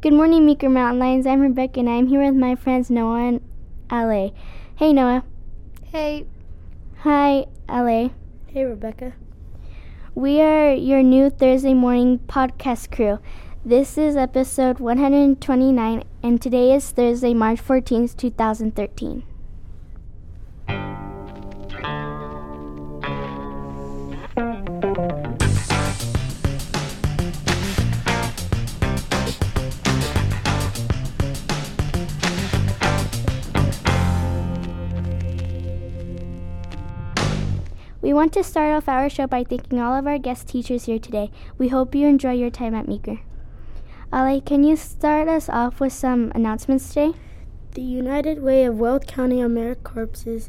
Good morning, Meeker Mountain Lions. I'm Rebecca, and I'm here with my friends Noah and Ale. Hey, Noah. Hey. Hi, Ale. Hey, Rebecca. We are your new Thursday morning podcast crew. This is episode 129, and today is Thursday, March 14th, 2013. We want to start off our show by thanking all of our guest teachers here today. We hope you enjoy your time at Meeker. Ale, can you start us off with some announcements today? The United Way of Weld County AmeriCorps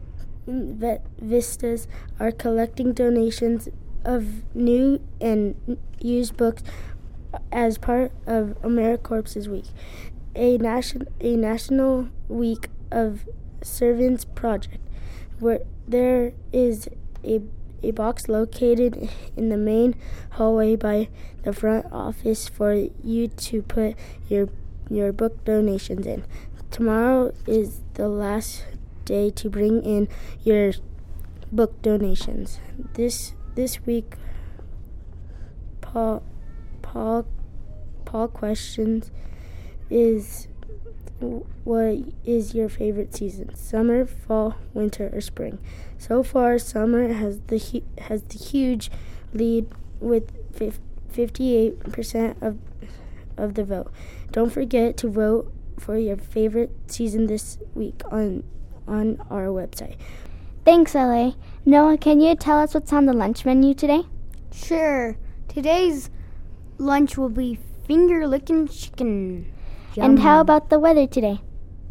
Vistas are collecting donations of new and used books as part of AmeriCorps Week, a national week of servants project, where there is a box located in the main hallway by the front office for you to put your book donations in. Tomorrow is the last day to bring in your book donations. This week, Paul questions is, what is your favorite season? Summer, fall, winter, or spring? So far, summer has the huge lead with 58% of the vote. Don't forget to vote for your favorite season this week on our website. Thanks, Ale. Noah, can you tell us what's on the lunch menu today? Sure. Today's lunch will be finger-licking chicken. Yum. And how about the weather today?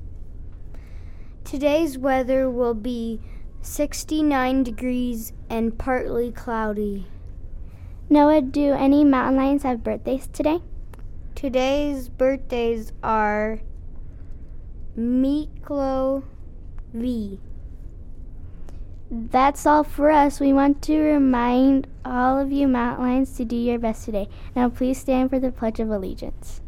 Today's weather will be 69 degrees and partly cloudy. Noah, do any mountain lions have birthdays today? Today's birthdays are Miklo V. That's all for us. We want to remind all of you mountain lions to do your best today. Now please stand for the Pledge of Allegiance.